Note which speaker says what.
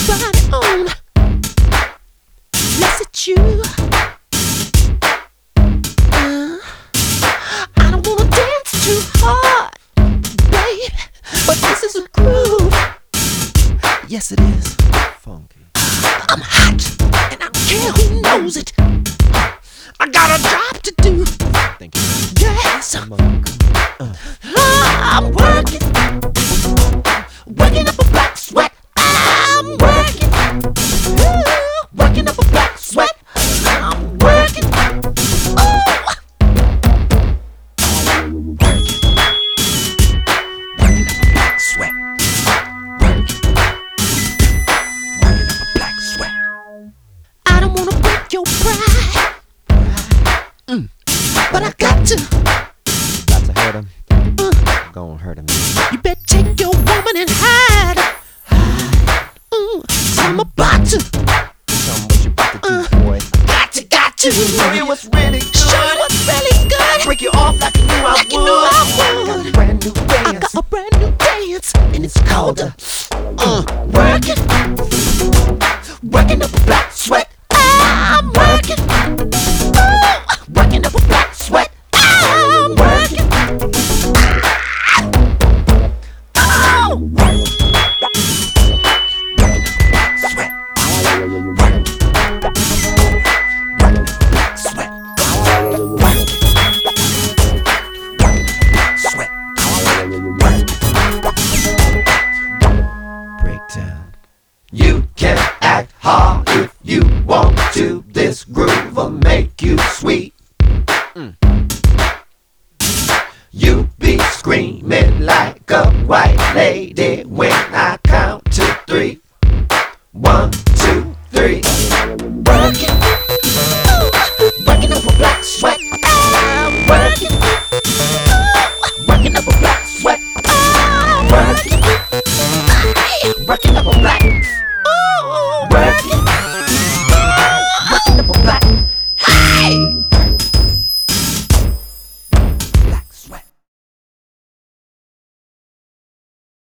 Speaker 1: body on. Bless it, you. I don't wanna dance too hard, baby, but this is a groove.
Speaker 2: Yes, it is funky.
Speaker 1: I'm hot, and I don't care who knows it. I got a job to do.
Speaker 2: Thank you.
Speaker 1: Yes,
Speaker 2: Come on.
Speaker 1: I'm working, working up a black sweat. I'm working, working up a black sweat. I'm working,
Speaker 2: Working up a black sweat. Working up a black sweat.
Speaker 1: I don't wanna break your pride, but I got to.
Speaker 2: Got to hurt him. Gonna hurt him.
Speaker 1: You better take your woman and hide. So I'm about to.
Speaker 2: Tell me what you about to do, boy.
Speaker 1: Got to.
Speaker 3: Show you what's really good.
Speaker 1: Show you what's really good.
Speaker 3: Break you off like you knew I
Speaker 1: Like
Speaker 3: would.
Speaker 1: you knew I
Speaker 3: Got
Speaker 1: would.
Speaker 3: a brand new
Speaker 1: I
Speaker 3: dance.
Speaker 1: got a brand new dance, and it's called working, working up a black sweat. I'm working, working up a black sweat. I'm working,
Speaker 2: Sweat.
Speaker 1: sweat.
Speaker 2: Sweat. Breakdown.
Speaker 3: You can